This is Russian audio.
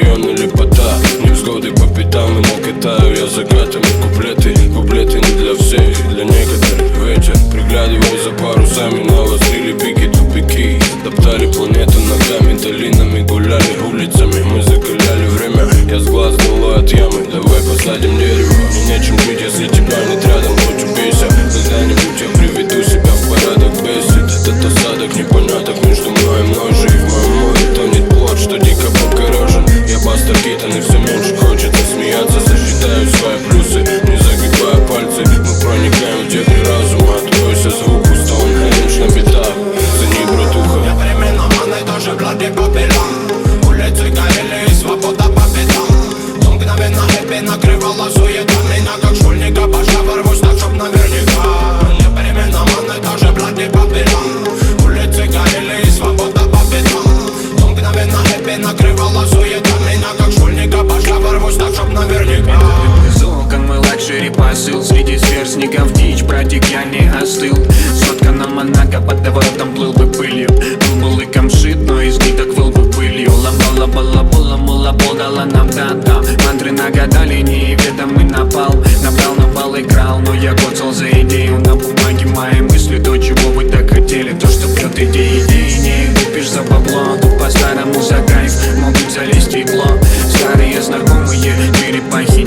районы лепота, невзгоды по пятам и накатаю я закатами куплеты. Куплеты не для всех, для некоторых вечер. Приглядываю за парусами, навострили пики, тупики. Топтали планету ногами, долинами гуляли улицами. Мы закаляли время, я с глаз дуло от ямы. Давай посадим дерево, мне нечем жить, если тебя нет рядом. Хоть убейся, когда-нибудь я приведу себя в порядок. Бесит этот осадок непоняток между мной и мной же. И в моем море тонет плод, что дико покорежен. Я Бастер Китон, и все меньше хочется смеяться. Сосчитаю свои плюсы, не загибая пальцы. Мы проникаем в дебри разума, откройся звуку Стоунхендж на битах. Цени, братуха. Я времена маны, тоже блади Бабилон. Улицы горели и свобода по пятам. Но мгновенно хэппи накрывала суета. Меня как школьника башка ворвусь так, чтоб наверняка. Я времена маны, тоже блади Бабилон. Улицы горели и свобода по пятам. Но мгновенно хэппи накрывала суета. Меня как школьника башка ворвусь так, чтоб наверняка. Золкан мой лакшери посыл. Среди сверстников дичь, братик, я не остыл. Сотка на Монако, под доворотом плыл бы пылью. Был лыком шит, но из ниток выл бы пылью. Ламбала, бала, мула, дала нам да-да. Мантры нагадали, неведомый напал. Набрал на бал, играл, но я коцал за идею. На бумаге мои мысли, то, чего вы так хотели. То, что бьет идеи не купишь за бабло. Тут по-старому за кайф, могут залезть в игло. Старые знакомые, черепахи